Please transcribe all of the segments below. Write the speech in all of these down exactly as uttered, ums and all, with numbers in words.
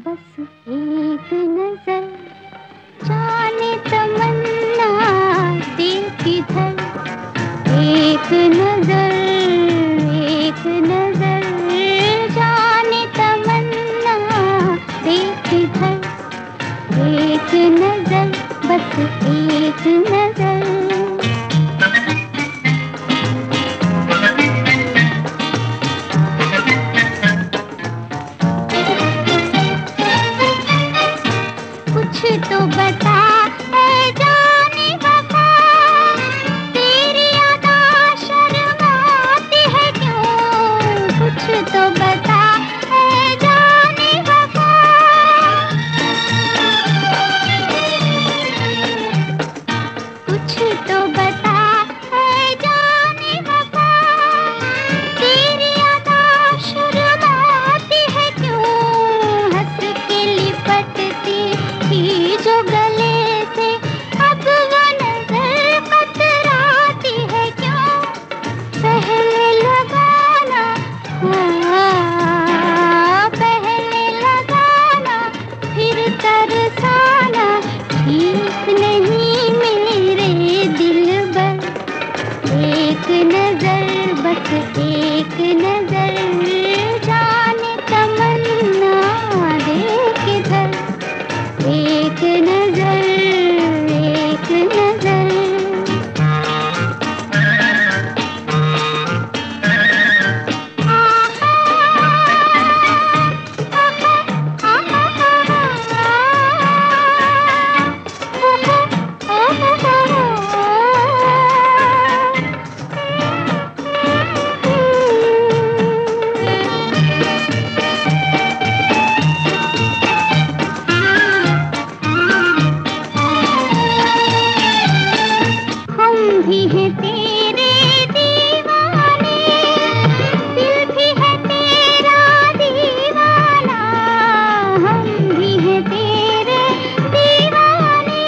बस एक नजर जाने तमन्ना देख इधर, एक नजर एक नजर जाने तमन्ना देख इधर, एक नजर बस एक नजर। कुछ तो बता ऐ जाने वफा, तेरी अदा शर्माती है क्यों? कुछ तो बता ऐ जाने वफा, कुछ तो बता ऐ जाने वफा, तेरी अदा शर्माती है क्यों? हंस के लिपटती थी जो गले से, अब वो नजर कतराती है क्यों? पहले लगाना हाँ, पहले लगाना फिर तरसाना ठीक नहीं मेरे दिलबर। एक नजर बस एक नजर जाने तमन्ना देख इधर, एक नजर एक नजर। भी है तेरे दीवाने, दिल भी है तेरा दीवाना, हम भी है तेरे दीवाने,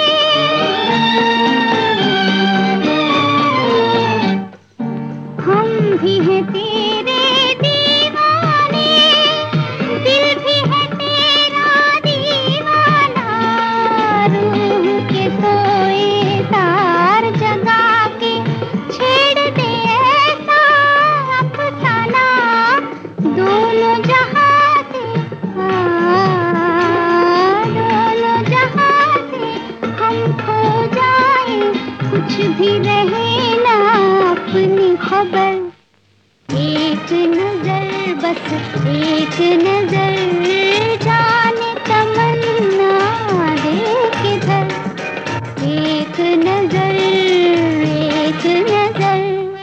हम भी है तेरे दीवाने, दिल भी है तेरा दीवाना। रूह के सोए तार जगा छेड़ दे ऐसा अफसाना, दोनों जहां से हाँ, दोनों जहां से हम खो जाए, कुछ भी रहे ना अपनी खबर। एक नजर बस एक नजर जाने तमन्ना देख इधर, एक नजर एक नजर।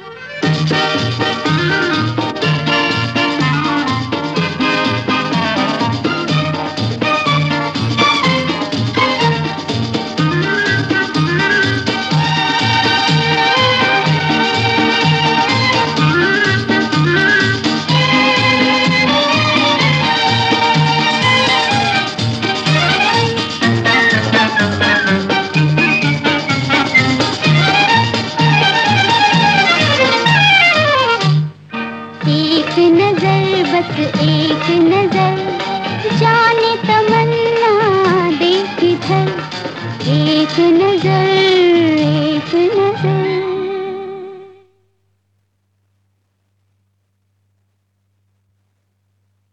एक नजर बस एक नजर जाने तमन्ना देख इधर, एक नजर एक नजर।